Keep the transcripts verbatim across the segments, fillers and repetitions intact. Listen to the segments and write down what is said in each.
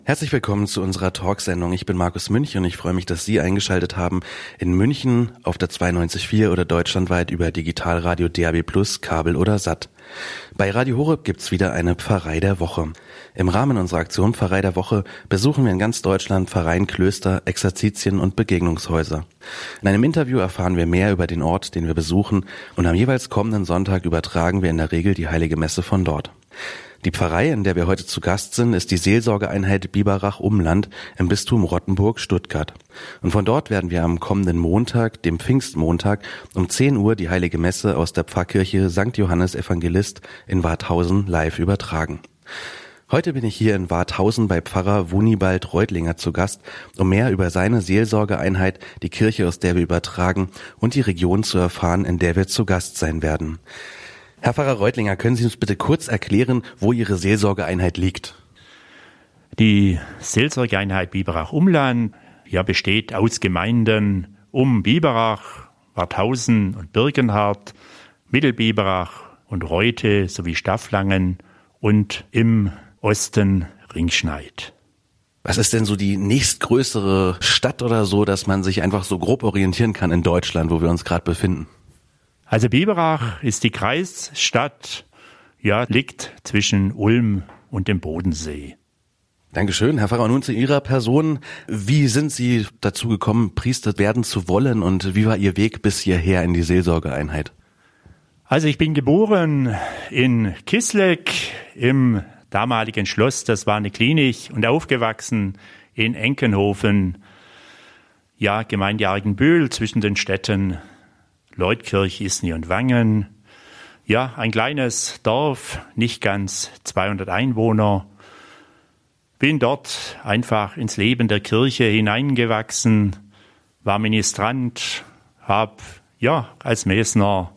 Herzlich willkommen zu unserer Talksendung. Ich bin Markus Münch und ich freue mich, dass Sie eingeschaltet haben in München auf der zweiundneunzig Komma vier oder deutschlandweit über Digitalradio D A B plus, Kabel oder Sat. Bei Radio Horeb gibt's wieder eine Pfarrei der Woche. Im Rahmen unserer Aktion Pfarrei der Woche besuchen wir in ganz Deutschland Pfarreien, Klöster, Exerzitien und Begegnungshäuser. In einem Interview erfahren wir mehr über den Ort, den wir besuchen, und am jeweils kommenden Sonntag übertragen wir in der Regel die Heilige Messe von dort. Die Pfarrei, in der wir heute zu Gast sind, ist die Seelsorgeeinheit Biberach-Umland im Bistum Rottenburg-Stuttgart. Und von dort werden wir am kommenden Montag, dem Pfingstmontag, um zehn Uhr die Heilige Messe aus der Pfarrkirche Sankt Johannes Evangelist in Warthausen live übertragen. Heute bin ich hier in Warthausen bei Pfarrer Wunibald Reutlinger zu Gast, um mehr über seine Seelsorgeeinheit, die Kirche, aus der wir übertragen, und die Region zu erfahren, in der wir zu Gast sein werden. Herr Pfarrer Reutlinger, können Sie uns bitte kurz erklären, wo Ihre Seelsorgeeinheit liegt? Die Seelsorgeeinheit Biberach-Umland ja, besteht aus Gemeinden um Biberach, Warthausen und Birkenhardt, Mittelbiberach und Reute sowie Stafflangen und im Osten Ringschneid. Was ist denn so die nächstgrößere Stadt oder so, dass man sich einfach so grob orientieren kann in Deutschland, wo wir uns gerade befinden? Also Biberach ist die Kreisstadt, ja, liegt zwischen Ulm und dem Bodensee. Dankeschön, Herr Pfarrer. Und nun zu Ihrer Person. Wie sind Sie dazu gekommen, Priester werden zu wollen, und wie war Ihr Weg bis hierher in die Seelsorgeeinheit? Also ich bin geboren in Kisleck im damaligen Schloss, das war eine Klinik, und aufgewachsen in Enkenhofen, ja, Gemeinde Argenbühl, zwischen den Städten Leutkirch, Isny und Wangen. Ja, ein kleines Dorf, nicht ganz zweihundert Einwohner. Bin dort einfach ins Leben der Kirche hineingewachsen, war Ministrant, habe ja als Mesner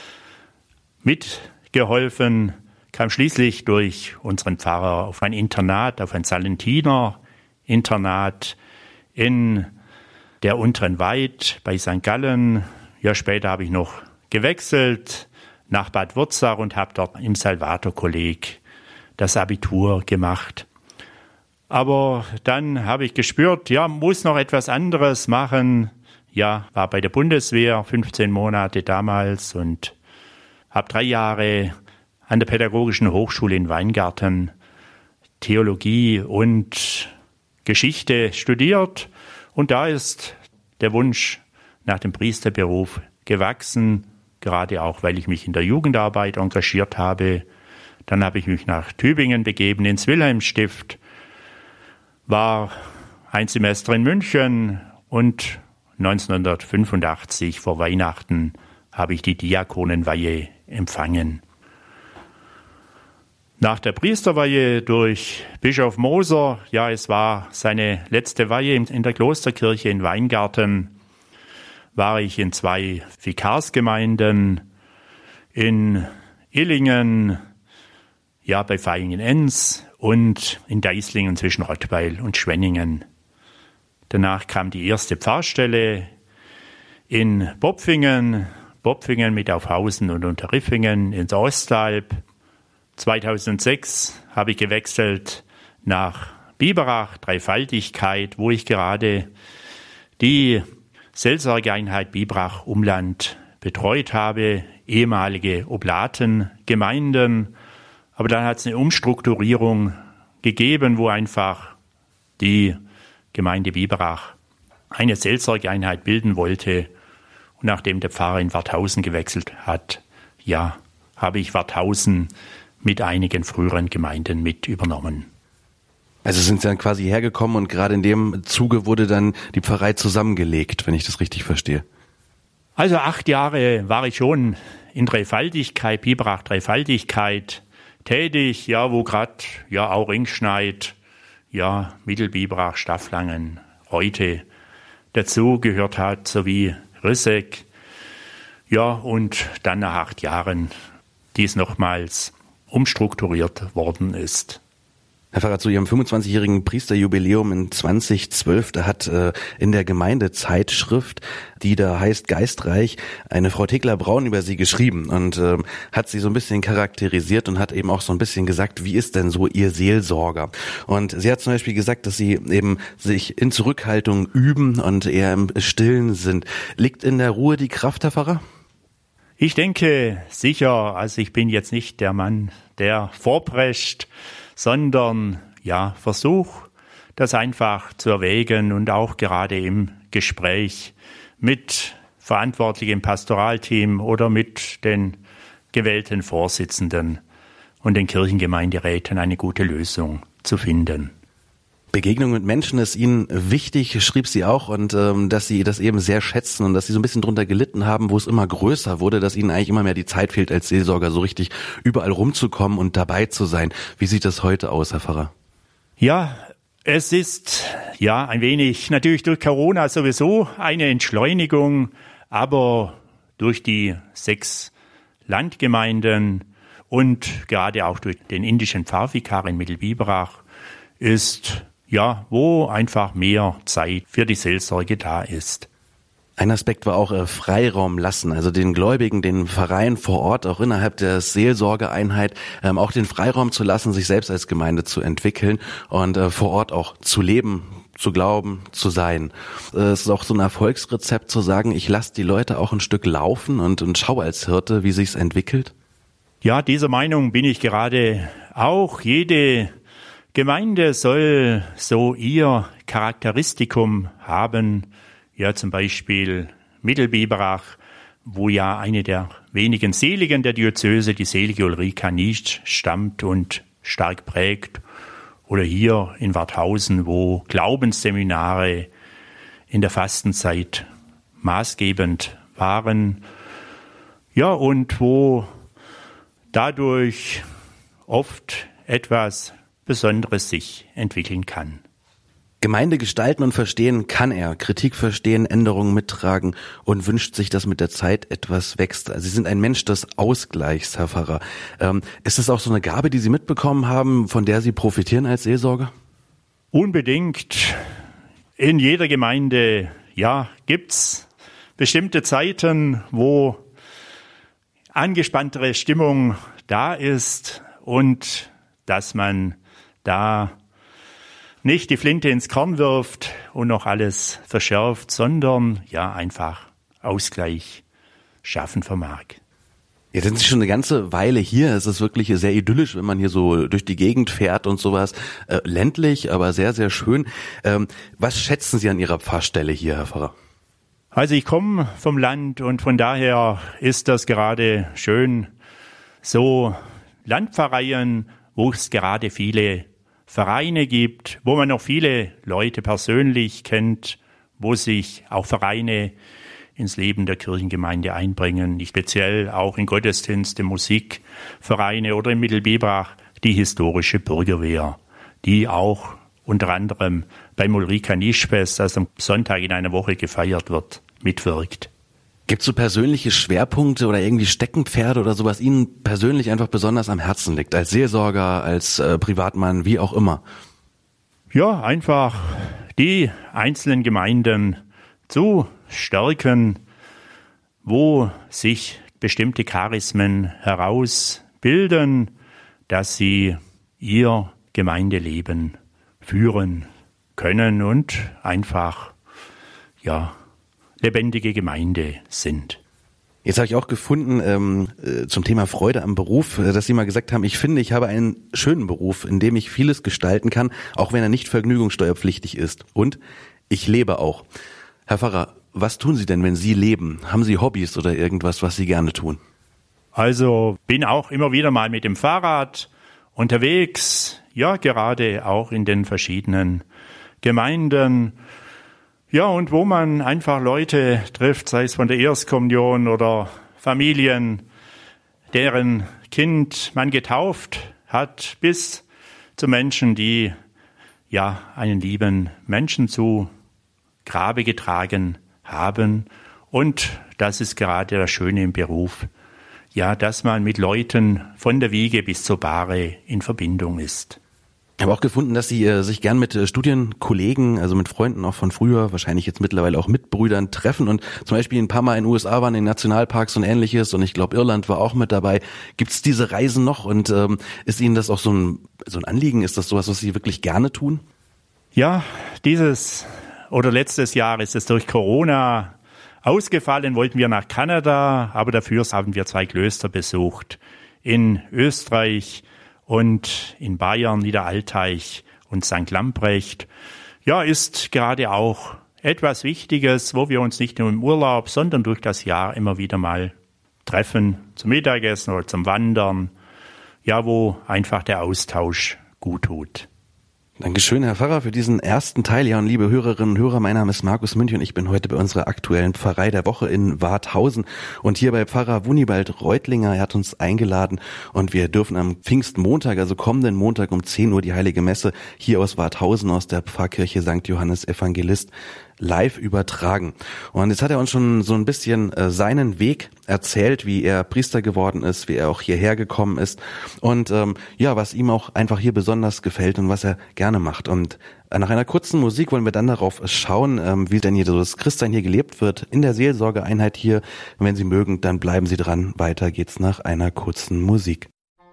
mitgeholfen, kam schließlich durch unseren Pfarrer auf ein Internat, auf ein Salentiner-Internat in der Unteren Weid bei Sankt Gallen. Ja, später habe ich noch gewechselt nach Bad Wurzach und habe dort im Salvator-Kolleg das Abitur gemacht. Aber dann habe ich gespürt, ja, muss noch etwas anderes machen. Ja, war bei der Bundeswehr, fünfzehn Monate damals, und habe drei Jahre an der Pädagogischen Hochschule in Weingarten Theologie und Geschichte studiert. Und da ist der Wunsch nach dem Priesterberuf gewachsen, gerade auch, weil ich mich in der Jugendarbeit engagiert habe. Dann habe ich mich nach Tübingen begeben, ins Wilhelmsstift, war ein Semester in München, und neunzehnhundertfünfundachtzig vor Weihnachten habe ich die Diakonenweihe empfangen. Nach der Priesterweihe durch Bischof Moser, ja, es war seine letzte Weihe in der Klosterkirche in Weingarten, war ich in zwei Vikarsgemeinden, in Illingen, ja, bei Vaihingen-Enns und in Deislingen zwischen Rottweil und Schwenningen. Danach kam die erste Pfarrstelle in Bopfingen, Bopfingen mit Aufhausen und Unterriffingen ins Ostalb. zweitausendsechs habe ich gewechselt nach Biberach, Dreifaltigkeit, wo ich gerade die Seelsorgeeinheit Biberach-Umland betreut habe, ehemalige Oblatengemeinden. Aber dann hat es eine Umstrukturierung gegeben, wo einfach die Gemeinde Biberach eine Seelsorgeeinheit bilden wollte. Und nachdem der Pfarrer in Warthausen gewechselt hat, ja, habe ich Warthausen mit einigen früheren Gemeinden mit übernommen. Also sind Sie dann quasi hergekommen und gerade in dem Zuge wurde dann die Pfarrei zusammengelegt, wenn ich das richtig verstehe. Also acht Jahre war ich schon in Dreifaltigkeit, Biberach Dreifaltigkeit tätig, ja, wo gerade ja auch Ringschneid, ja, Mittelbiberach, Stafflangen, Reute dazu gehört hat, sowie Rüssegg. Ja, und dann nach acht Jahren dies nochmals umstrukturiert worden ist. Herr Pfarrer, zu Ihrem fünfundzwanzigjährigen Priesterjubiläum in zweitausendzwölf, da hat äh, in der Gemeindezeitschrift, die da heißt Geistreich, eine Frau Thekla-Braun über Sie geschrieben und äh, hat Sie so ein bisschen charakterisiert und hat eben auch so ein bisschen gesagt, wie ist denn so Ihr Seelsorger? Und sie hat zum Beispiel gesagt, dass Sie eben sich in Zurückhaltung üben und eher im Stillen sind. Liegt in der Ruhe die Kraft, Herr Pfarrer? Ich denke sicher, also ich bin jetzt nicht der Mann, der vorprescht, sondern ja, versuch das einfach zu erwägen und auch gerade im Gespräch mit Verantwortlichen im Pastoralteam oder mit den gewählten Vorsitzenden und den Kirchengemeinderäten eine gute Lösung zu finden. Begegnung mit Menschen ist Ihnen wichtig, schrieb sie auch, und ähm, dass Sie das eben sehr schätzen und dass Sie so ein bisschen drunter gelitten haben, wo es immer größer wurde, dass Ihnen eigentlich immer mehr die Zeit fehlt, als Seelsorger so richtig überall rumzukommen und dabei zu sein. Wie sieht das heute aus, Herr Pfarrer? Ja, es ist ja ein wenig, natürlich durch Corona sowieso eine Entschleunigung, aber durch die sechs Landgemeinden und gerade auch durch den indischen Pfarrvikar in Mittelbiberach ist ja, wo einfach mehr Zeit für die Seelsorge da ist. Ein Aspekt war auch äh, Freiraum lassen, also den Gläubigen, den Pfarreien vor Ort, auch innerhalb der Seelsorgeeinheit, ähm, auch den Freiraum zu lassen, sich selbst als Gemeinde zu entwickeln und äh, vor Ort auch zu leben, zu glauben, zu sein. Äh, es ist auch so ein Erfolgsrezept zu sagen, ich lasse die Leute auch ein Stück laufen und, und schaue als Hirte, wie sich's entwickelt. Ja, dieser Meinung bin ich gerade auch. Jede Gemeinde soll so ihr Charakteristikum haben, ja zum Beispiel Mittelbiberach, wo ja eine der wenigen Seligen der Diözese, die selige Ulrika Nietzsch, stammt und stark prägt, oder hier in Warthausen, wo Glaubensseminare in der Fastenzeit maßgebend waren, ja, und wo dadurch oft etwas Besonderes sich entwickeln kann. Gemeinde gestalten und verstehen kann er, Kritik verstehen, Änderungen mittragen und wünscht sich, dass mit der Zeit etwas wächst. Sie sind ein Mensch des Ausgleichs, Herr Pfarrer. Ähm, ist das auch so eine Gabe, die Sie mitbekommen haben, von der Sie profitieren als Seelsorger? Unbedingt. In jeder Gemeinde, ja, gibt's bestimmte Zeiten, wo angespanntere Stimmung da ist und dass man da nicht die Flinte ins Korn wirft und noch alles verschärft, sondern ja einfach Ausgleich schaffen vermag. Jetzt sind Sie schon eine ganze Weile hier. Es ist wirklich sehr idyllisch, wenn man hier so durch die Gegend fährt und sowas. Äh, ländlich, aber sehr, sehr schön. Ähm, was schätzen Sie an Ihrer Pfarrstelle hier, Herr Pfarrer? Also ich komme vom Land und von daher ist das gerade schön, so Landpfarreien, wo es gerade viele Vereine gibt, wo man noch viele Leute persönlich kennt, wo sich auch Vereine ins Leben der Kirchengemeinde einbringen, nicht speziell auch in Gottesdienste, Musikvereine oder in Mittelbiberach die historische Bürgerwehr, die auch unter anderem beim Ulrika Nietzsch-Fest, das am Sonntag in einer Woche gefeiert wird, mitwirkt. Gibt es so persönliche Schwerpunkte oder irgendwie Steckenpferde oder so, was Ihnen persönlich einfach besonders am Herzen liegt, als Seelsorger, als äh, Privatmann, wie auch immer? Ja, einfach die einzelnen Gemeinden zu stärken, wo sich bestimmte Charismen herausbilden, dass sie ihr Gemeindeleben führen können und einfach, ja, lebendige Gemeinde sind. Jetzt habe ich auch gefunden ähm, äh, zum Thema Freude am Beruf, äh, dass Sie mal gesagt haben, ich finde, ich habe einen schönen Beruf, in dem ich vieles gestalten kann, auch wenn er nicht vergnügungssteuerpflichtig ist. Und ich lebe auch. Herr Pfarrer, was tun Sie denn, wenn Sie leben? Haben Sie Hobbys oder irgendwas, was Sie gerne tun? Also bin auch immer wieder mal mit dem Fahrrad unterwegs, ja, gerade auch in den verschiedenen Gemeinden. Ja, und wo man einfach Leute trifft, sei es von der Erstkommunion oder Familien, deren Kind man getauft hat, bis zu Menschen, die ja einen lieben Menschen zu Grabe getragen haben. Und das ist gerade das Schöne im Beruf, ja, dass man mit Leuten von der Wiege bis zur Bahre in Verbindung ist. Ich habe auch gefunden, dass Sie äh, sich gern mit äh, Studienkollegen, also mit Freunden auch von früher, wahrscheinlich jetzt mittlerweile auch Mitbrüdern treffen und zum Beispiel ein paar Mal in den U S A waren, in Nationalparks und ähnliches und ich glaube Irland war auch mit dabei. Gibt es diese Reisen noch und ähm, ist Ihnen das auch so ein, so ein Anliegen? Ist das sowas, was Sie wirklich gerne tun? Ja, dieses oder letztes Jahr ist es durch Corona ausgefallen, wollten wir nach Kanada, aber dafür haben wir zwei Klöster besucht. In Österreich und in Bayern, Niederaltaich und Sankt Lamprecht. Ja, ist gerade auch etwas Wichtiges, wo wir uns nicht nur im Urlaub, sondern durch das Jahr immer wieder mal treffen, zum Mittagessen oder zum Wandern. Ja, wo einfach der Austausch gut tut. Dankeschön, Herr Pfarrer, für diesen ersten Teil. Ja, und liebe Hörerinnen und Hörer, mein Name ist Markus Münch und ich bin heute bei unserer aktuellen Pfarrei der Woche in Warthausen und hier bei Pfarrer Wunibald Reutlinger. Er hat uns eingeladen und wir dürfen am Pfingstmontag, also kommenden Montag um zehn Uhr die Heilige Messe hier aus Warthausen aus der Pfarrkirche Sankt Johannes Evangelist live übertragen. Und jetzt hat er uns schon so ein bisschen äh, seinen Weg erzählt, wie er Priester geworden ist, wie er auch hierher gekommen ist und ähm, ja, was ihm auch einfach hier besonders gefällt und was er gerne macht. Und äh, nach einer kurzen Musik wollen wir dann darauf schauen, ähm, wie denn hier so das Christsein hier gelebt wird in der Seelsorgeeinheit hier. Und wenn Sie mögen, dann bleiben Sie dran. Weiter geht's nach einer kurzen Musik.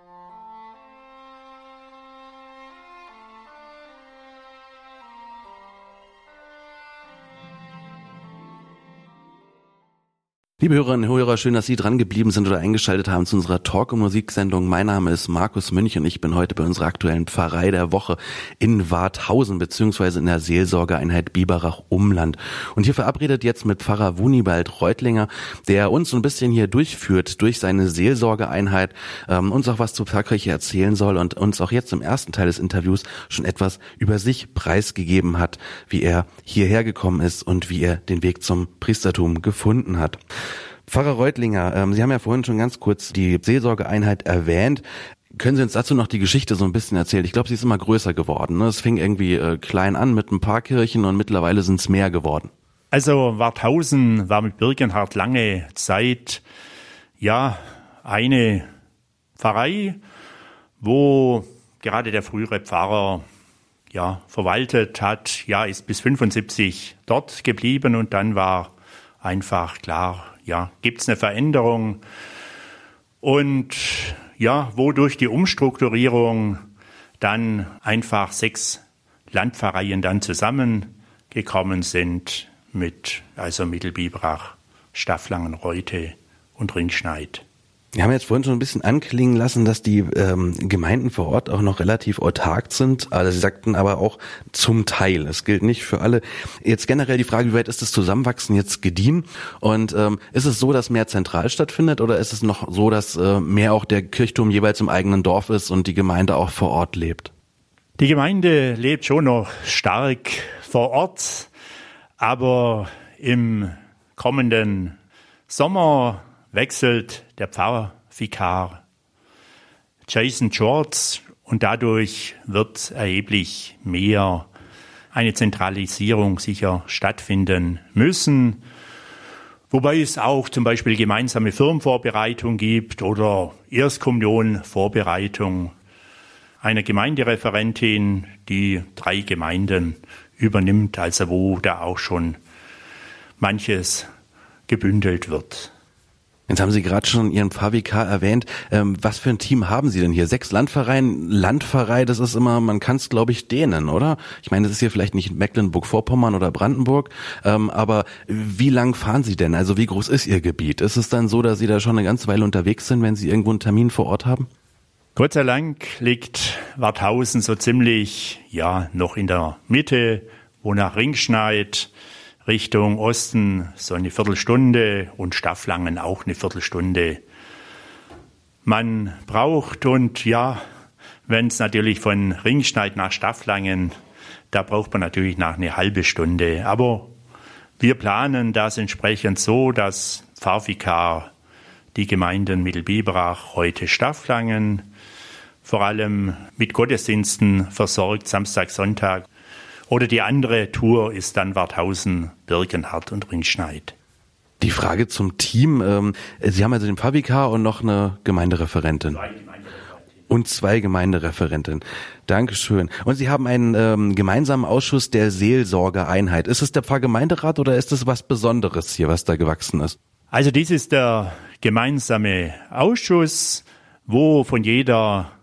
Liebe Hörerinnen und Hörer, schön, dass Sie dran geblieben sind oder eingeschaltet haben zu unserer Talk- und Musiksendung. Mein Name ist Markus Münch und ich bin heute bei unserer aktuellen Pfarrei der Woche in Warthausen beziehungsweise in der Seelsorgeeinheit Biberach-Umland. Und hier verabredet jetzt mit Pfarrer Wunibald Reutlinger, der uns so ein bisschen hier durchführt durch seine Seelsorgeeinheit, ähm, uns auch was zur Pfarrkirche erzählen soll und uns auch jetzt im ersten Teil des Interviews schon etwas über sich preisgegeben hat, wie er hierher gekommen ist und wie er den Weg zum Priestertum gefunden hat. Pfarrer Reutlinger, ähm, Sie haben ja vorhin schon ganz kurz die Seelsorgeeinheit erwähnt. Können Sie uns dazu noch die Geschichte so ein bisschen erzählen? Ich glaube, sie ist immer größer geworden. Ne? Es fing irgendwie äh, klein an mit ein paar Kirchen und mittlerweile sind es mehr geworden. Also Warthausen war mit Birkenhardt lange Zeit ja eine Pfarrei, wo gerade der frühere Pfarrer ja verwaltet hat. Ja, ist bis fünfundsiebzig dort geblieben und dann war einfach klar, ja, gibt's eine Veränderung und ja, wo durch die Umstrukturierung dann einfach sechs Landpfarreien dann zusammengekommen sind mit also Mittelbiberach, Stafflangen, Reute und Ringschneid. Wir haben jetzt vorhin schon ein bisschen anklingen lassen, dass die ähm, Gemeinden vor Ort auch noch relativ autark sind. Also Sie sagten aber auch zum Teil. Es gilt nicht für alle. Jetzt generell die Frage, wie weit ist das Zusammenwachsen jetzt gediehen? Und ähm, ist es so, dass mehr zentral stattfindet oder ist es noch so, dass äh, mehr auch der Kirchturm jeweils im eigenen Dorf ist und die Gemeinde auch vor Ort lebt? Die Gemeinde lebt schon noch stark vor Ort, aber im kommenden Sommer wechselt der Pfarrvikar Jason George und dadurch wird erheblich mehr eine Zentralisierung sicher stattfinden müssen. Wobei es auch zum Beispiel gemeinsame Firmenvorbereitung gibt oder Erstkommunionvorbereitung. Eine Gemeindereferentin, die drei Gemeinden übernimmt, also wo da auch schon manches gebündelt wird. Jetzt haben Sie gerade schon Ihren Pfarrvikar erwähnt. Ähm, was für ein Team haben Sie denn hier? Sechs Landpfarreien, Landpfarrei, das ist immer, man kann es glaube ich dehnen, oder? Ich meine, das ist hier vielleicht nicht Mecklenburg-Vorpommern oder Brandenburg, ähm, aber wie lang fahren Sie denn? Also wie groß ist Ihr Gebiet? Ist es dann so, dass Sie da schon eine ganze Weile unterwegs sind, wenn Sie irgendwo einen Termin vor Ort haben? Gott sei Dank liegt Warthausen so ziemlich, ja, noch in der Mitte, wo nach Ringschneid Richtung Osten so eine Viertelstunde und Stafflangen auch eine Viertelstunde man braucht. Und ja, wenn es natürlich von Ringschneid nach Stafflangen, da braucht man natürlich nach eine halbe Stunde. Aber wir planen das entsprechend so, dass Pfarrvikar die Gemeinden Mittelbiberach, Reute, Stafflangen vor allem mit Gottesdiensten versorgt, Samstag, Sonntag. Oder die andere Tour ist dann Warthausen, Birkenhardt und Ringschneid. Die Frage zum Team. Ähm, Sie haben also den Pfarrvikar und noch eine Gemeindereferentin. Zwei Gemeindereferentin. Und zwei Gemeindereferentinnen. Dankeschön. Und Sie haben einen ähm, gemeinsamen Ausschuss der Seelsorgereinheit. Ist es der Pfarrgemeinderat oder ist es was Besonderes hier, was da gewachsen ist? Also dies ist der gemeinsame Ausschuss, wo von jeder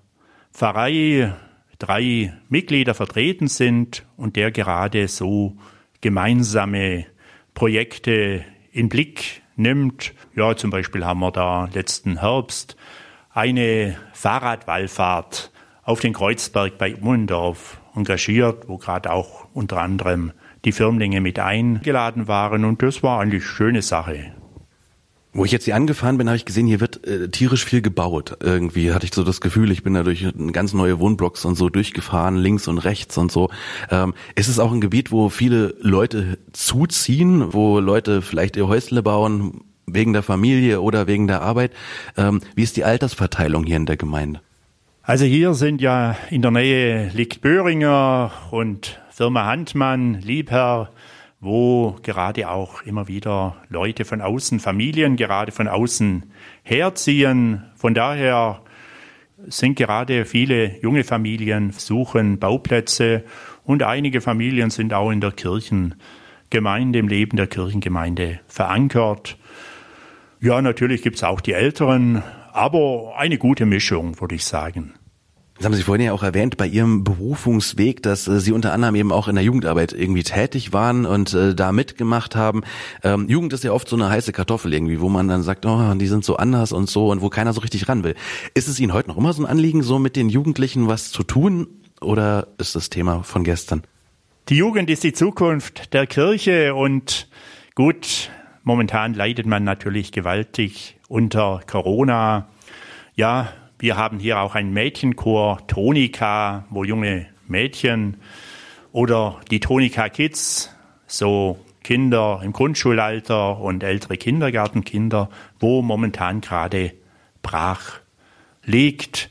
Pfarrei drei Mitglieder vertreten sind und der gerade so gemeinsame Projekte in Blick nimmt. Ja, zum Beispiel haben wir da letzten Herbst eine Fahrradwallfahrt auf den Kreuzberg bei Ummendorf engagiert, wo gerade auch unter anderem die Firmlinge mit eingeladen waren. Und das war eigentlich eine schöne Sache. Wo ich jetzt hier angefahren bin, habe ich gesehen, hier wird äh, tierisch viel gebaut. Irgendwie hatte ich so das Gefühl, ich bin da durch ganz neue Wohnblocks und so durchgefahren, links und rechts und so. Ähm, ist es auch ein Gebiet, wo viele Leute zuziehen, wo Leute vielleicht ihr Häusle bauen, wegen der Familie oder wegen der Arbeit? Ähm, wie ist die Altersverteilung hier in der Gemeinde? Also hier sind ja in der Nähe liegt Böhringer und Firma Handmann, Liebherr, wo gerade auch immer wieder Leute von außen, Familien gerade von außen herziehen. Von daher sind gerade viele junge Familien suchen Bauplätze und einige Familien sind auch in der Kirchengemeinde, im Leben der Kirchengemeinde verankert. Ja, natürlich gibt es auch die Älteren, aber eine gute Mischung, würde ich sagen. Das haben Sie vorhin ja auch erwähnt, bei Ihrem Berufungsweg, dass äh, Sie unter anderem eben auch in der Jugendarbeit irgendwie tätig waren und äh, da mitgemacht haben. Ähm, Jugend ist ja oft so eine heiße Kartoffel irgendwie, wo man dann sagt, oh, die sind so anders und so und wo keiner so richtig ran will. Ist es Ihnen heute noch immer so ein Anliegen, so mit den Jugendlichen was zu tun oder ist das Thema von gestern? Die Jugend ist die Zukunft der Kirche und gut, momentan leidet man natürlich gewaltig unter Corona. Ja, wir haben hier auch einen Mädchenchor, Tonika, wo junge Mädchen oder die Tonika Kids, so Kinder im Grundschulalter und ältere Kindergartenkinder, wo momentan gerade brach liegt.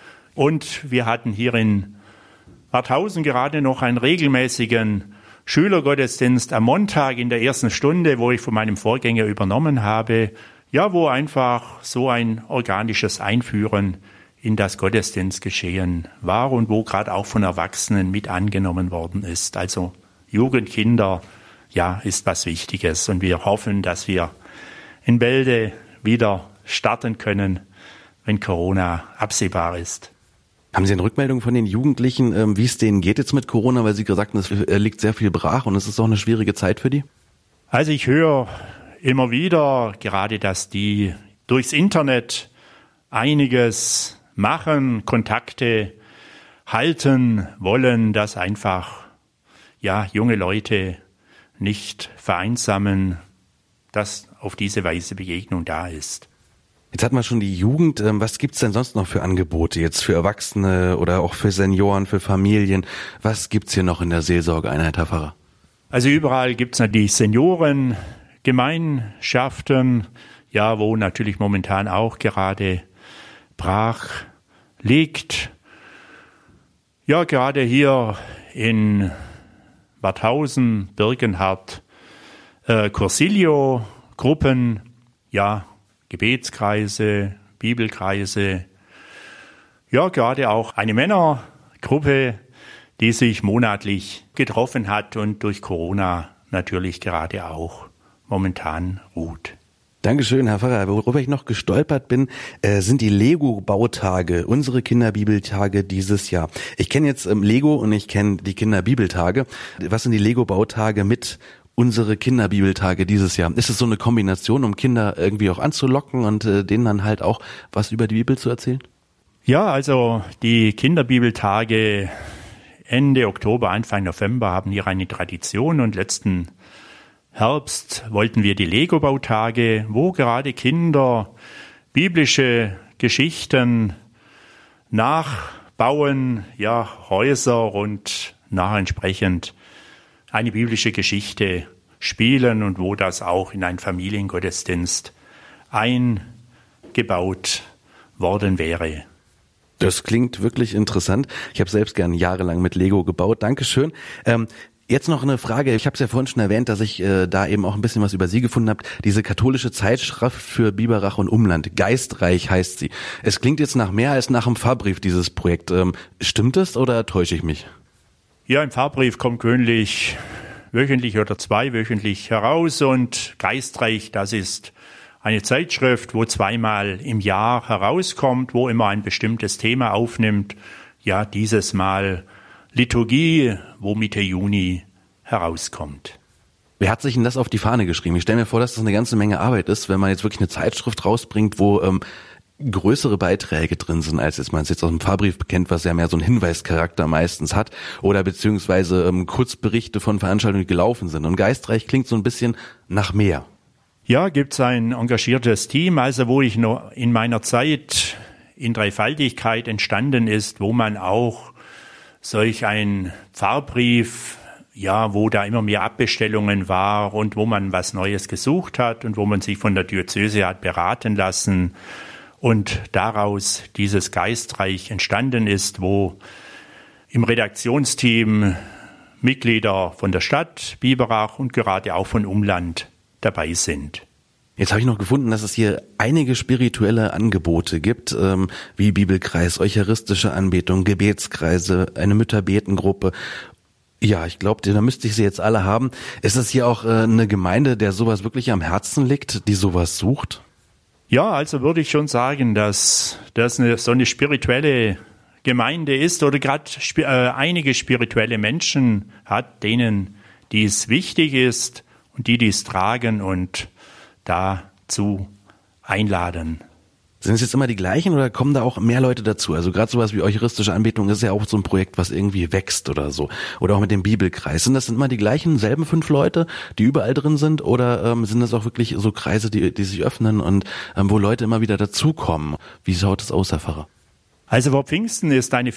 Und wir hatten hier in Warthausen gerade noch einen regelmäßigen Schülergottesdienst am Montag in der ersten Stunde, wo ich von meinem Vorgänger übernommen habe. Ja, wo einfach so ein organisches Einführen in das Gottesdienstgeschehen war und wo gerade auch von Erwachsenen mit angenommen worden ist. Also Jugend, Kinder, ja, ist was Wichtiges und wir hoffen, dass wir in Bälde wieder starten können, wenn Corona absehbar ist. Haben Sie eine Rückmeldung von den Jugendlichen, wie es denen geht jetzt mit Corona, weil Sie gesagt haben, es liegt sehr viel brach und es ist auch eine schwierige Zeit für die? Also ich höre immer wieder, gerade dass die durchs Internet einiges machen, Kontakte halten wollen, dass einfach ja junge Leute nicht vereinsamen, dass auf diese Weise Begegnung da ist. Jetzt hat man schon die Jugend. Was gibt's denn sonst noch für Angebote jetzt für Erwachsene oder auch für Senioren, für Familien? Was gibt's hier noch in der Seelsorgeeinheit, Herr Pfarrer? Also überall gibt's natürlich Senioren, Gemeinschaften, ja, wo natürlich momentan auch gerade brach liegt. Ja, gerade hier in Warthausen, Birkenhardt, äh, Cursilio, Gruppen, ja, Gebetskreise, Bibelkreise, ja, gerade auch eine Männergruppe, die sich monatlich getroffen hat und durch Corona natürlich gerade auch momentan ruht. Dankeschön, Herr Pfarrer. Worüber ich noch gestolpert bin, äh, sind die Lego-Bautage, unsere Kinderbibeltage dieses Jahr. Ich kenne jetzt ähm, Lego und ich kenne die Kinderbibeltage. Was sind die Lego-Bautage mit unsere Kinderbibeltage dieses Jahr? Ist es so eine Kombination, um Kinder irgendwie auch anzulocken und äh, denen dann halt auch was über die Bibel zu erzählen? Ja, also die Kinderbibeltage Ende Oktober, Anfang November haben hier eine Tradition und letzten Herbst wollten wir die Lego-Bautage, wo gerade Kinder biblische Geschichten nachbauen, ja, Häuser und nach entsprechend eine biblische Geschichte spielen und wo das auch in einen Familiengottesdienst eingebaut worden wäre. Das klingt wirklich interessant. Ich habe selbst gern jahrelang mit Lego gebaut. Dankeschön. Ähm, Jetzt noch eine Frage. Ich habe es ja vorhin schon erwähnt, dass ich äh, da eben auch ein bisschen was über Sie gefunden habe. Diese katholische Zeitschrift für Biberach und Umland, Geistreich heißt sie. Es klingt jetzt nach mehr als nach einem Pfarrbrief, dieses Projekt. Ähm, stimmt es oder täusche ich mich? Ja, ein Pfarrbrief kommt gewöhnlich wöchentlich oder zweiwöchentlich heraus und Geistreich, das ist eine Zeitschrift, wo zweimal im Jahr herauskommt, wo immer ein bestimmtes Thema aufnimmt. Ja, dieses Mal Liturgie, wo Mitte Juni herauskommt. Wer hat sich denn das auf die Fahne geschrieben? Ich stelle mir vor, dass das eine ganze Menge Arbeit ist, wenn man jetzt wirklich eine Zeitschrift rausbringt, wo ähm, größere Beiträge drin sind, als jetzt man es jetzt aus dem Pfarrbrief kennt, was ja mehr so einen Hinweischarakter meistens hat, oder beziehungsweise ähm, Kurzberichte von Veranstaltungen, die gelaufen sind. Und Geistreich klingt so ein bisschen nach mehr. Ja, gibt's ein engagiertes Team, also wo ich noch in meiner Zeit in Dreifaltigkeit entstanden ist, wo man auch solch ein Pfarrbrief, ja, wo da immer mehr Abbestellungen war und wo man was Neues gesucht hat und wo man sich von der Diözese hat beraten lassen und daraus dieses Geistreich entstanden ist, wo im Redaktionsteam Mitglieder von der Stadt Biberach und gerade auch von Umland dabei sind. Jetzt habe ich noch gefunden, dass es hier einige spirituelle Angebote gibt, ähm, wie Bibelkreis, eucharistische Anbetung, Gebetskreise, eine Mütterbetengruppe. Ja, ich glaube, da müsste ich sie jetzt alle haben. Ist es hier auch äh, eine Gemeinde, der sowas wirklich am Herzen liegt, die sowas sucht? Ja, also würde ich schon sagen, dass das eine, so eine spirituelle Gemeinde ist oder gerade sp- äh, einige spirituelle Menschen hat, denen dies wichtig ist und die dies tragen und dazu einladen. Sind es jetzt immer die gleichen oder kommen da auch mehr Leute dazu? Also gerade sowas wie eucharistische Anbetung ist ja auch so ein Projekt, was irgendwie wächst oder so. Oder auch mit dem Bibelkreis. Sind das immer die gleichen, selben fünf Leute, die überall drin sind? Oder ähm, sind das auch wirklich so Kreise, die, die sich öffnen und ähm, wo Leute immer wieder dazukommen? Wie schaut es aus, Herr Pfarrer? Also vor Pfingsten ist eine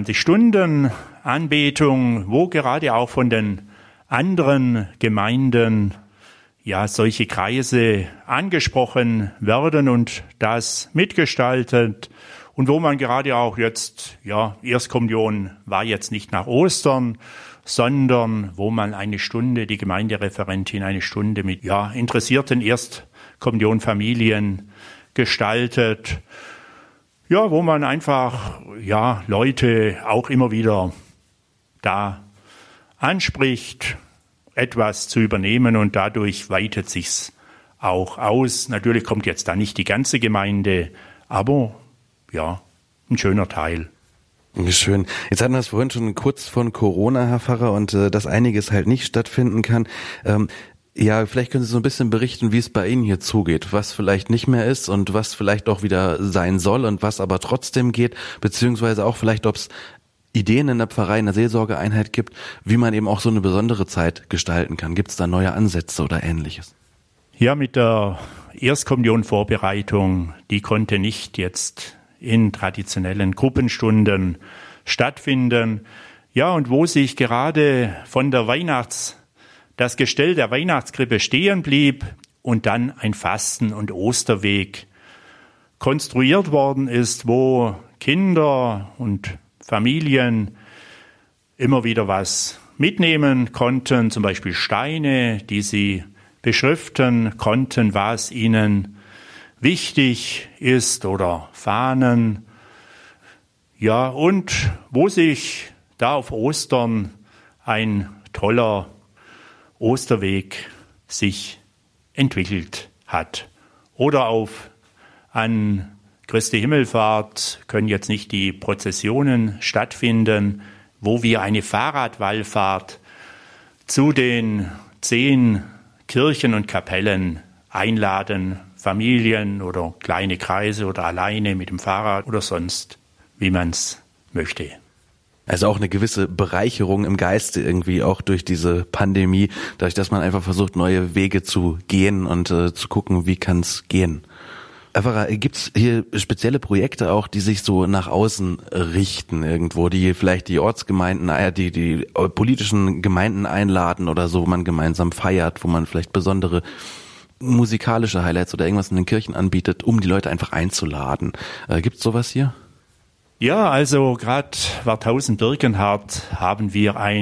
vierundzwanzig-Stunden-Anbetung, wo gerade auch von den anderen Gemeinden ja, solche Kreise angesprochen werden und das mitgestaltet und wo man gerade auch jetzt, ja, Erstkommunion war jetzt nicht nach Ostern, sondern wo man eine Stunde, die Gemeindereferentin eine Stunde mit, ja, interessierten Erstkommunionfamilien gestaltet, ja, wo man einfach, ja, Leute auch immer wieder da anspricht, etwas zu übernehmen und dadurch weitet sich's auch aus. Natürlich kommt jetzt da nicht die ganze Gemeinde, aber ja, ein schöner Teil. Schön. Jetzt hatten wir es vorhin schon kurz von Corona, Herr Pfarrer, und äh, dass einiges halt nicht stattfinden kann. Ähm, ja, vielleicht können Sie so ein bisschen berichten, wie es bei Ihnen hier zugeht, was vielleicht nicht mehr ist und was vielleicht auch wieder sein soll und was aber trotzdem geht, beziehungsweise auch vielleicht, ob es Ideen in der Pfarrei, in der Seelsorgeeinheit gibt, wie man eben auch so eine besondere Zeit gestalten kann. Gibt es da neue Ansätze oder Ähnliches? Ja, mit der Erstkommunion-Vorbereitung, die konnte nicht jetzt in traditionellen Gruppenstunden stattfinden. Ja, und wo sich gerade von der Weihnachts, das Gestell der Weihnachtskrippe stehen blieb und dann ein Fasten- und Osterweg konstruiert worden ist, wo Kinder und Familien immer wieder was mitnehmen konnten, zum Beispiel Steine, die sie beschriften konnten, was ihnen wichtig ist, oder Fahnen. Ja, und wo sich da auf Ostern ein toller Osterweg sich entwickelt hat. Oder auf an Christi Himmelfahrt können jetzt nicht die Prozessionen stattfinden, wo wir eine Fahrradwallfahrt zu den zehn Kirchen und Kapellen einladen, Familien oder kleine Kreise oder alleine mit dem Fahrrad oder sonst, wie man es möchte. Also auch eine gewisse Bereicherung im Geiste irgendwie auch durch diese Pandemie, dadurch, dass man einfach versucht, neue Wege zu gehen und äh, zu gucken, wie kann es gehen. Aber gibt's hier spezielle Projekte auch, die sich so nach außen richten irgendwo, die vielleicht die Ortsgemeinden, die die politischen Gemeinden einladen oder so, wo man gemeinsam feiert, wo man vielleicht besondere musikalische Highlights oder irgendwas in den Kirchen anbietet, um die Leute einfach einzuladen. Äh, gibt's sowas hier? Ja, also gerade Warthausen-Birkenhardt haben wir ein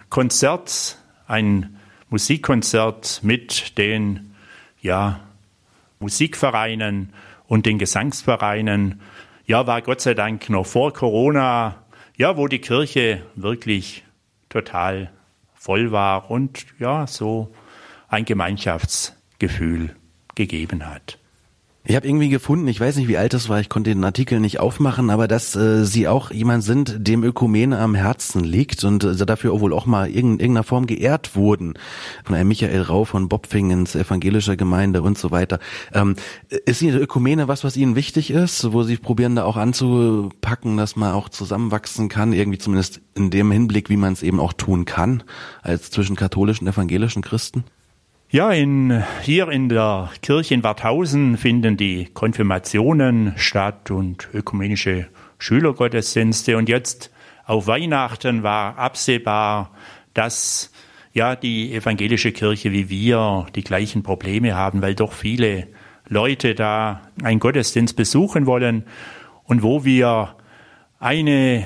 Konzert, ein Musikkonzert mit den ja, Musikvereinen und den Gesangsvereinen. Ja, war Gott sei Dank noch vor Corona, ja, wo die Kirche wirklich total voll war und ja, so ein Gemeinschaftsgefühl gegeben hat. Ich habe irgendwie gefunden, ich weiß nicht, wie alt das war, ich konnte den Artikel nicht aufmachen, aber dass äh, Sie auch jemand sind, dem Ökumene am Herzen liegt und äh, dafür wohl auch mal in irgendeiner Form geehrt wurden. Von einem Michael Rau von Bopfingens evangelischer Gemeinde und so weiter. Ähm, ist die Ökumene was, was Ihnen wichtig ist, wo Sie probieren da auch anzupacken, dass man auch zusammenwachsen kann, irgendwie zumindest in dem Hinblick, wie man es eben auch tun kann, als zwischen katholischen und evangelischen Christen? Ja, in, hier in der Kirche in Warthausen finden die Konfirmationen statt und ökumenische Schülergottesdienste. Und jetzt auf Weihnachten war absehbar, dass ja die evangelische Kirche wie wir die gleichen Probleme haben, weil doch viele Leute da einen Gottesdienst besuchen wollen und wo wir eine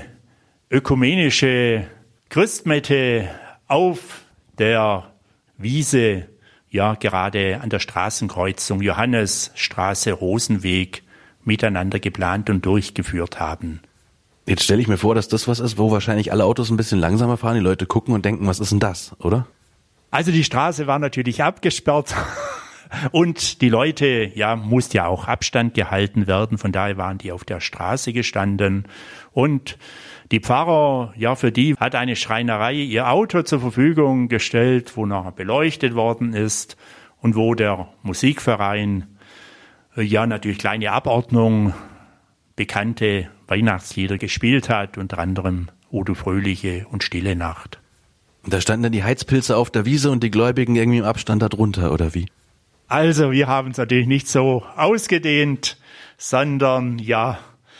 ökumenische Christmette auf der Wiese, ja, gerade an der Straßenkreuzung Johannesstraße, Rosenweg miteinander geplant und durchgeführt haben. Jetzt stelle ich mir vor, dass das was ist, wo wahrscheinlich alle Autos ein bisschen langsamer fahren, die Leute gucken und denken, was ist denn das, oder? Also die Straße war natürlich abgesperrt und die Leute, ja, musste ja auch Abstand gehalten werden, von daher waren die auf der Straße gestanden und die Pfarrer, ja, für die hat eine Schreinerei ihr Auto zur Verfügung gestellt, wo nachher beleuchtet worden ist und wo der Musikverein, ja, natürlich kleine Abordnung, bekannte Weihnachtslieder gespielt hat, unter anderem O du fröhliche und stille Nacht. Da standen dann die Heizpilze auf der Wiese und die Gläubigen irgendwie im Abstand darunter, oder wie? Also, wir haben es natürlich nicht so ausgedehnt, sondern, ja,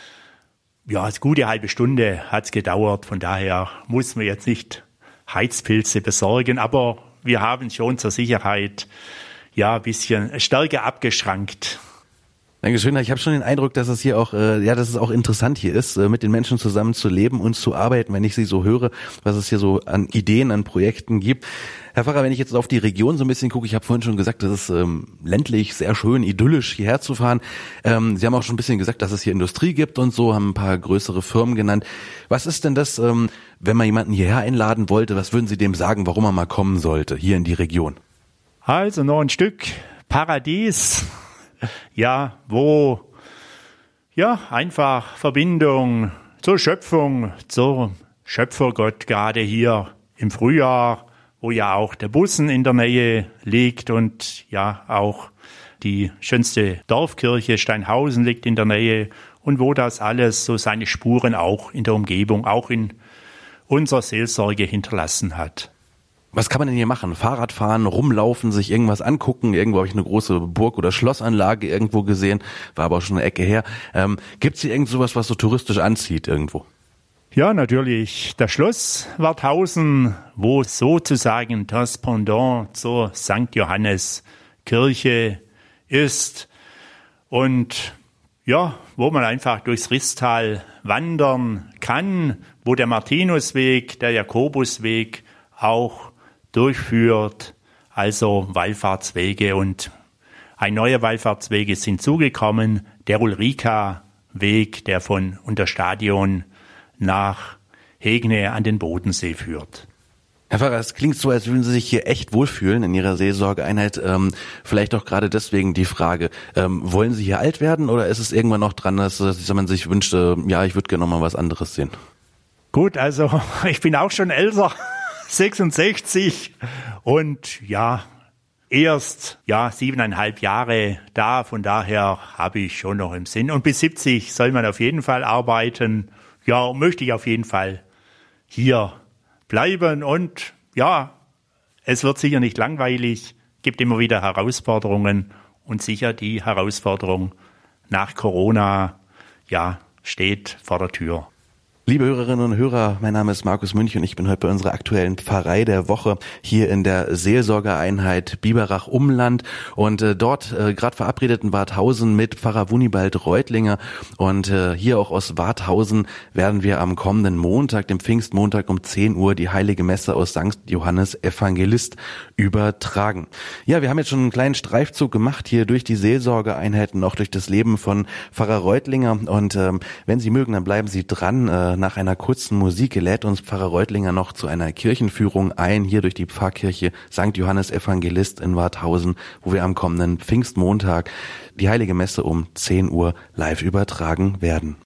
Ja, eine gute halbe Stunde hat's gedauert, von daher muss man jetzt nicht Heizpilze besorgen, aber wir haben schon zur Sicherheit ja ein bisschen stärker abgeschrankt. Dankeschön. Ich habe schon den Eindruck, dass es hier auch, äh, ja, dass es auch interessant hier ist, äh, mit den Menschen zusammen zu leben und zu arbeiten, wenn ich Sie so höre, was es hier so an Ideen, an Projekten gibt. Herr Pfarrer, wenn ich jetzt auf die Region so ein bisschen gucke, ich habe vorhin schon gesagt, das ist ähm, ländlich, sehr schön, idyllisch hierher zu fahren. Ähm, Sie haben auch schon ein bisschen gesagt, dass es hier Industrie gibt und so, haben ein paar größere Firmen genannt. Was ist denn das, ähm, wenn man jemanden hierher einladen wollte, was würden Sie dem sagen, warum er mal kommen sollte, hier in die Region? Also noch ein Stück Paradies. Ja, wo ja einfach Verbindung zur Schöpfung, zum Schöpfergott, gerade hier im Frühjahr, wo ja auch der Bussen in der Nähe liegt und ja auch die schönste Dorfkirche Steinhausen liegt in der Nähe und wo das alles so seine Spuren auch in der Umgebung, auch in unserer Seelsorge hinterlassen hat. Was kann man denn hier machen? Fahrrad fahren, rumlaufen, sich irgendwas angucken. Irgendwo habe ich eine große Burg- oder Schlossanlage irgendwo gesehen, war aber auch schon eine Ecke her. Ähm, Gibt es hier irgend sowas, was so touristisch anzieht irgendwo? Ja, natürlich das Schloss Warthausen, wo sozusagen das Pendant zur Sankt Johannes Kirche ist und ja, wo man einfach durchs Risstal wandern kann, wo der Martinusweg, der Jakobusweg auch durchführt, also Wallfahrtswege, und ein neuer Wallfahrtsweg ist hinzugekommen, der Ulrika-Weg, der von Unterstadion nach Hegne an den Bodensee führt. Herr Pfarrer, es klingt so, als würden Sie sich hier echt wohlfühlen in Ihrer Seelsorgeeinheit. Ähm, vielleicht auch gerade deswegen die Frage, ähm, wollen Sie hier alt werden oder ist es irgendwann noch dran, dass, dass man sich wünscht, äh, ja, ich würde gerne noch mal was anderes sehen? Gut, also ich bin auch schon älter, sechsundsechzig und ja, erst ja siebeneinhalb Jahre da, von daher habe ich schon noch im Sinn. Und bis siebzig soll man auf jeden Fall arbeiten. Ja, möchte ich auf jeden Fall hier bleiben und ja, es wird sicher nicht langweilig, gibt immer wieder Herausforderungen und sicher die Herausforderung nach Corona, ja, steht vor der Tür. Liebe Hörerinnen und Hörer, mein Name ist Markus Münch und ich bin heute bei unserer aktuellen Pfarrei der Woche hier in der Seelsorgereinheit Biberach-Umland und äh, dort äh, gerade verabredet in Warthausen mit Pfarrer Wunibald Reutlinger und äh, hier auch aus Warthausen werden wir am kommenden Montag, dem Pfingstmontag um zehn Uhr die Heilige Messe aus Sankt Johannes Evangelist übertragen. Ja, wir haben jetzt schon einen kleinen Streifzug gemacht hier durch die Seelsorgereinheiten, auch durch das Leben von Pfarrer Reutlinger und ähm, wenn Sie mögen, dann bleiben Sie dran. Äh, Nach einer kurzen Musik lädt uns Pfarrer Reutlinger noch zu einer Kirchenführung ein, hier durch die Pfarrkirche Sankt Johannes Evangelist in Warthausen, wo wir am kommenden Pfingstmontag die Heilige Messe um zehn Uhr live übertragen werden.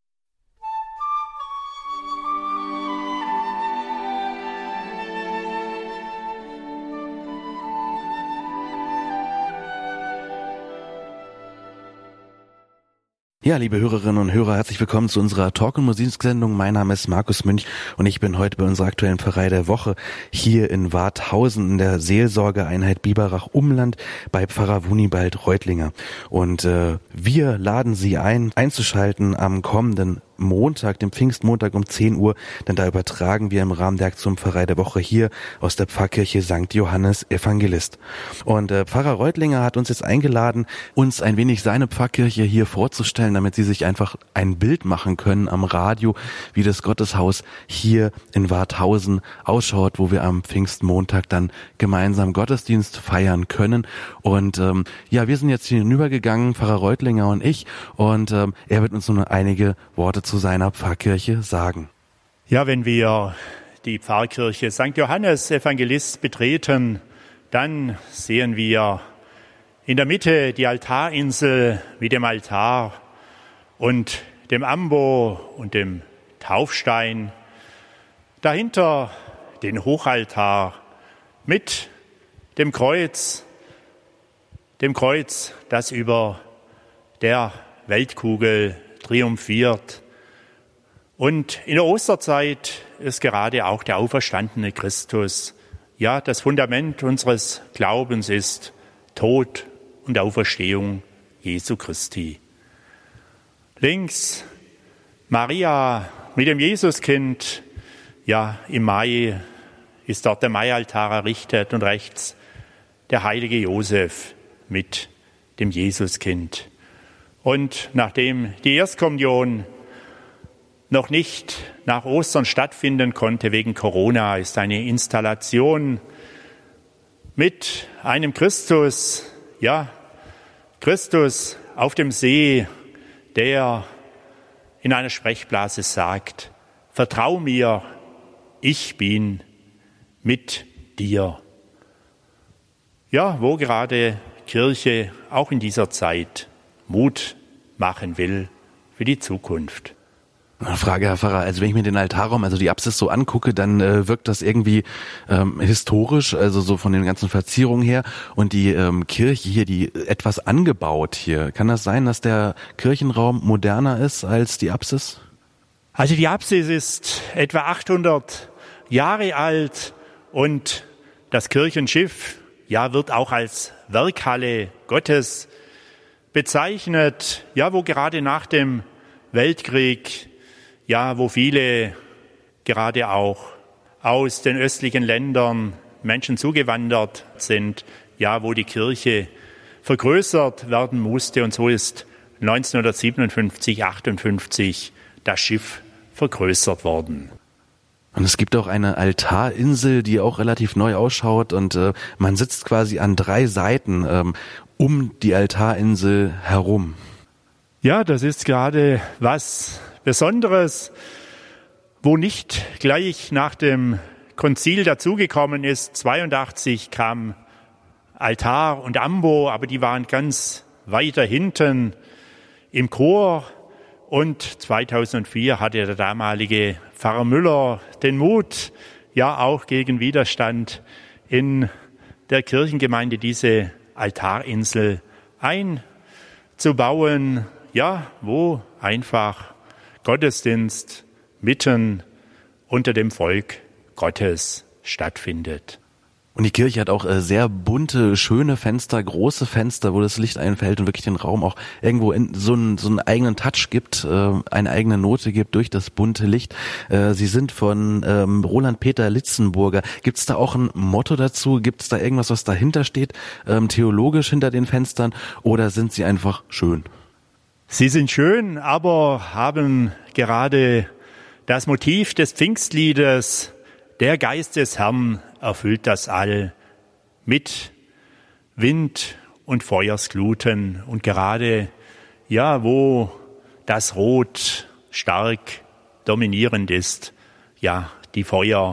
Ja, liebe Hörerinnen und Hörer, herzlich willkommen zu unserer Talk- und Musiksendung. Mein Name ist Markus Münch und ich bin heute bei unserer aktuellen Pfarrei der Woche hier in Warthausen in der Seelsorgereinheit Biberach-Umland bei Pfarrer Wunibald Reutlinger. Und äh, wir laden Sie ein, einzuschalten am kommenden Montag, dem Pfingstmontag um zehn Uhr, denn da übertragen wir im Rahmen der Aktion Pfarrei der Woche hier aus der Pfarrkirche Sankt Johannes Evangelist. Und äh, Pfarrer Reutlinger hat uns jetzt eingeladen, uns ein wenig seine Pfarrkirche hier vorzustellen, damit Sie sich einfach ein Bild machen können am Radio, wie das Gotteshaus hier in Warthausen ausschaut, wo wir am Pfingstmontag dann gemeinsam Gottesdienst feiern können. Und ähm, ja, wir sind jetzt hier hinübergegangen, Pfarrer Reutlinger und ich, und ähm, er wird uns nur einige Worte zu seiner Pfarrkirche sagen. Ja, wenn wir die Pfarrkirche Sankt Johannes Evangelist betreten, dann sehen wir in der Mitte die Altarinsel mit dem Altar und dem Ambo und dem Taufstein. Dahinter den Hochaltar mit dem Kreuz, dem Kreuz, das über der Weltkugel triumphiert. Und in der Osterzeit ist gerade auch der auferstandene Christus. Ja, das Fundament unseres Glaubens ist Tod und Auferstehung Jesu Christi. Links Maria mit dem Jesuskind. Ja, im Mai ist dort der Maialtar errichtet und rechts der heilige Josef mit dem Jesuskind. Und nachdem die Erstkommunion noch nicht nach Ostern stattfinden konnte wegen Corona, ist eine Installation mit einem Christus, ja, Christus auf dem See, der in einer Sprechblase sagt: Vertrau mir, ich bin mit dir. Ja, wo gerade Kirche auch in dieser Zeit Mut machen will für die Zukunft. Eine Frage, Herr Pfarrer, also wenn ich mir den Altarraum, also die Apsis so angucke, dann äh, wirkt das irgendwie ähm, historisch, also so von den ganzen Verzierungen her, und die ähm, Kirche hier, die etwas angebaut hier. Kann das sein, dass der Kirchenraum moderner ist als die Apsis? Also die Apsis ist etwa achthundert Jahre alt und das Kirchenschiff, ja, wird auch als Werkhalle Gottes bezeichnet, ja, wo gerade nach dem Weltkrieg, ja, wo viele gerade auch aus den östlichen Ländern Menschen zugewandert sind, ja, wo die Kirche vergrößert werden musste, und so ist neunzehnhundertsiebenundfünfzig, achtundfünfzig das Schiff vergrößert worden. Und es gibt auch eine Altarinsel, die auch relativ neu ausschaut, und äh, man sitzt quasi an drei Seiten ähm, um die Altarinsel herum. Ja, das ist gerade was Besonderes, wo nicht gleich nach dem Konzil dazugekommen ist. zweiundachtzig kam Altar und Ambo, aber die waren ganz weiter hinten im Chor. Und zweitausendvier hatte der damalige Pfarrer Müller den Mut, ja auch gegen Widerstand in der Kirchengemeinde diese Altarinsel einzubauen, ja, wo einfach Gottesdienst mitten unter dem Volk Gottes stattfindet. Und die Kirche hat auch äh, sehr bunte, schöne Fenster, große Fenster, wo das Licht einfällt und wirklich den Raum auch irgendwo in so einen, so einen eigenen Touch gibt, äh, eine eigene Note gibt durch das bunte Licht. Äh, Sie sind von ähm, Roland Peter Litzenburger. Gibt es da auch ein Motto dazu? Gibt es da irgendwas, was dahinter steht, ähm, theologisch hinter den Fenstern, oder sind sie einfach schön? Sie sind schön, aber haben gerade das Motiv des Pfingstliedes, der Geist des Herrn erfüllt das All, mit Wind und Feuersgluten. Und gerade, ja, wo das Rot stark dominierend ist, ja, die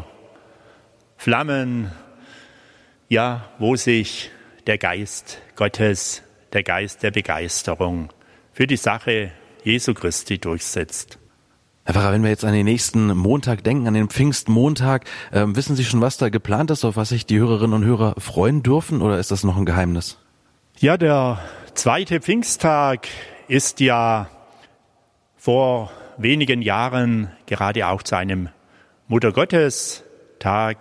Feuerflammen, ja, wo sich der Geist Gottes, der Geist der Begeisterung für die Sache Jesu Christi durchsetzt. Herr Pfarrer, wenn wir jetzt an den nächsten Montag denken, an den Pfingstmontag, äh, wissen Sie schon, was da geplant ist, auf was sich die Hörerinnen und Hörer freuen dürfen, oder ist das noch ein Geheimnis? Ja, der zweite Pfingsttag ist ja vor wenigen Jahren gerade auch zu einem Muttergottestag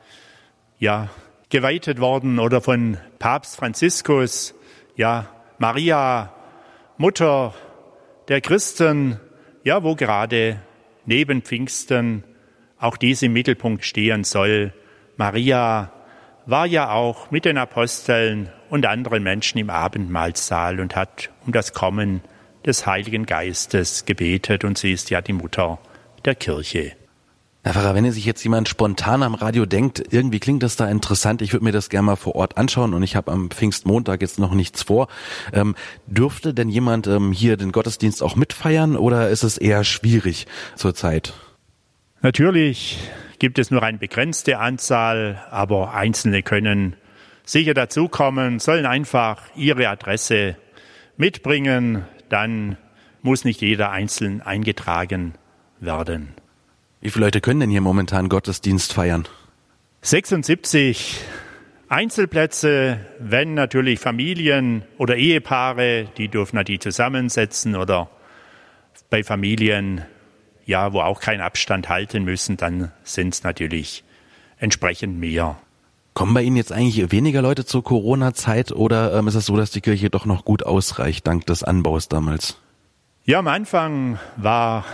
ja, geweiht worden oder von Papst Franziskus, ja, Maria, Mutter der Christen, ja, wo gerade neben Pfingsten auch dies im Mittelpunkt stehen soll. Maria war ja auch mit den Aposteln und anderen Menschen im Abendmahlsaal und hat um das Kommen des Heiligen Geistes gebetet, und sie ist ja die Mutter der Kirche. Herr Pfarrer, wenn sich jetzt jemand spontan am Radio denkt, irgendwie klingt das da interessant, ich würde mir das gerne mal vor Ort anschauen und ich habe am Pfingstmontag jetzt noch nichts vor. Ähm, dürfte denn jemand ähm, hier den Gottesdienst auch mitfeiern, oder ist es eher schwierig zurzeit? Natürlich gibt es nur eine begrenzte Anzahl, aber Einzelne können sicher dazukommen, sollen einfach ihre Adresse mitbringen, dann muss nicht jeder einzeln eingetragen werden. Wie viele Leute können denn hier momentan Gottesdienst feiern? sechsundsiebzig Einzelplätze, wenn natürlich Familien oder Ehepaare, die dürfen die zusammensetzen, oder bei Familien, ja, wo auch keinen Abstand halten müssen, dann sind es natürlich entsprechend mehr. Kommen bei Ihnen jetzt eigentlich weniger Leute zur Corona-Zeit, oder ähm, ist es so, dass die Kirche doch noch gut ausreicht, dank des Anbaus damals? Ja, am Anfang war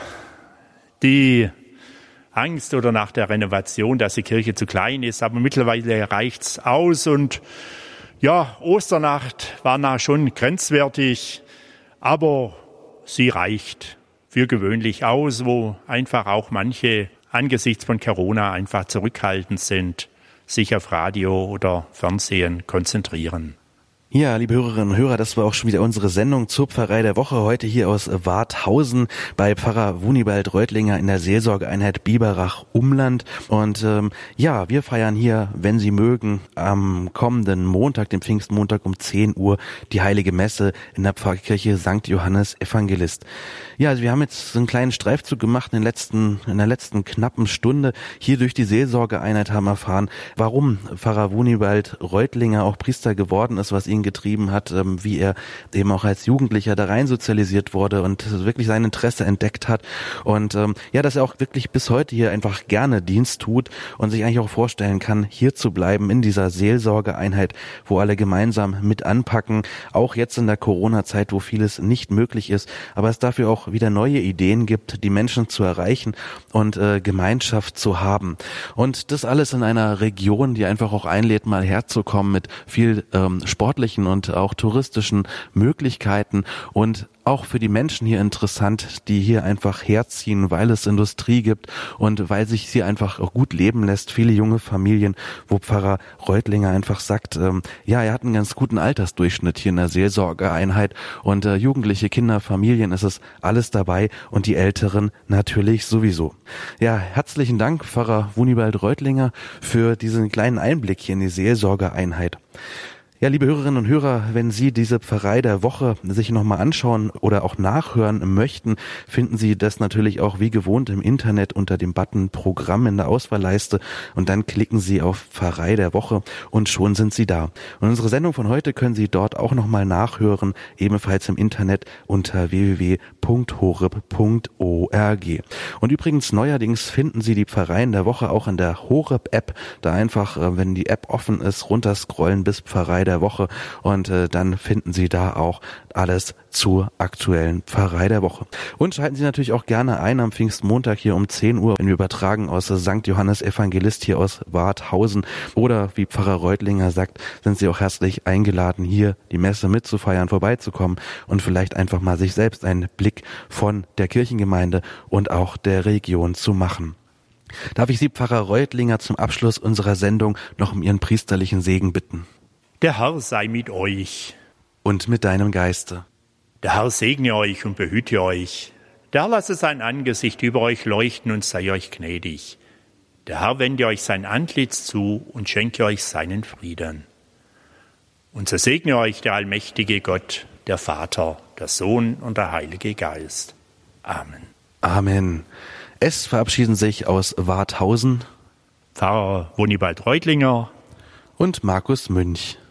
die Angst oder nach der Renovation, dass die Kirche zu klein ist, aber mittlerweile reicht's aus, und ja, Osternacht war na schon grenzwertig, aber sie reicht für gewöhnlich aus, wo einfach auch manche angesichts von Corona einfach zurückhaltend sind, sich auf Radio oder Fernsehen konzentrieren. Ja, liebe Hörerinnen und Hörer, das war auch schon wieder unsere Sendung zur Pfarrei der Woche, heute hier aus Warthausen bei Pfarrer Wunibald Reutlinger in der Seelsorgeeinheit Biberach-Umland. Und ähm, ja, wir feiern hier, wenn Sie mögen, am kommenden Montag, dem Pfingstmontag um zehn Uhr, die Heilige Messe in der Pfarrkirche Sankt Johannes Evangelist. Ja, also wir haben jetzt so einen kleinen Streifzug gemacht in, den letzten, in der letzten knappen Stunde hier durch die Seelsorgeeinheit, haben erfahren, warum Pfarrer Wunibald Reutlinger auch Priester geworden ist, was ihn getrieben hat, wie er eben auch als Jugendlicher da rein sozialisiert wurde und wirklich sein Interesse entdeckt hat, und ja, dass er auch wirklich bis heute hier einfach gerne Dienst tut und sich eigentlich auch vorstellen kann, hier zu bleiben in dieser Seelsorgeeinheit, wo alle gemeinsam mit anpacken, auch jetzt in der Corona-Zeit, wo vieles nicht möglich ist, aber es dafür auch wieder neue Ideen gibt, die Menschen zu erreichen und äh, Gemeinschaft zu haben. Und das alles in einer Region, die einfach auch einlädt, mal herzukommen mit viel ähm, sportlichen und auch touristischen Möglichkeiten, und auch für die Menschen hier interessant, die hier einfach herziehen, weil es Industrie gibt und weil sich sie einfach auch gut leben lässt. Viele junge Familien, wo Pfarrer Reutlinger einfach sagt, ähm, ja, er hat einen ganz guten Altersdurchschnitt hier in der Seelsorgeeinheit, und äh, jugendliche Kinder, Familien, ist es alles dabei, und die Älteren natürlich sowieso. Ja, herzlichen Dank, Pfarrer Wunibald Reutlinger, für diesen kleinen Einblick hier in die Seelsorgeeinheit. Ja, liebe Hörerinnen und Hörer, wenn Sie diese Pfarrei der Woche sich nochmal anschauen oder auch nachhören möchten, finden Sie das natürlich auch wie gewohnt im Internet unter dem Button Programm in der Auswahlleiste und dann klicken Sie auf Pfarrei der Woche und schon sind Sie da. Und unsere Sendung von heute können Sie dort auch nochmal nachhören, ebenfalls im Internet unter w w w punkt horeb punkt org. Und übrigens neuerdings finden Sie die Pfarreien der Woche auch in der Horeb-App, da einfach, wenn die App offen ist, runterscrollen bis Pfarrei der Woche und äh, dann finden Sie da auch alles zur aktuellen Pfarrei der Woche. Und schalten Sie natürlich auch gerne ein am Pfingstmontag hier um zehn Uhr, wenn wir übertragen aus Sankt Johannes Evangelist hier aus Warthausen. Oder wie Pfarrer Reutlinger sagt, sind Sie auch herzlich eingeladen, hier die Messe mitzufeiern, vorbeizukommen und vielleicht einfach mal sich selbst einen Blick von der Kirchengemeinde und auch der Region zu machen. Darf ich Sie, Pfarrer Reutlinger, zum Abschluss unserer Sendung noch um Ihren priesterlichen Segen bitten? Der Herr sei mit euch. Und mit deinem Geiste. Der Herr segne euch und behüte euch. Der Herr lasse sein Angesicht über euch leuchten und sei euch gnädig. Der Herr wende euch sein Antlitz zu und schenke euch seinen Frieden. Und so segne euch der allmächtige Gott, der Vater, der Sohn und der Heilige Geist. Amen. Amen. Es verabschieden sich aus Warthausen Pfarrer Wonibald Reutlinger und Markus Münch.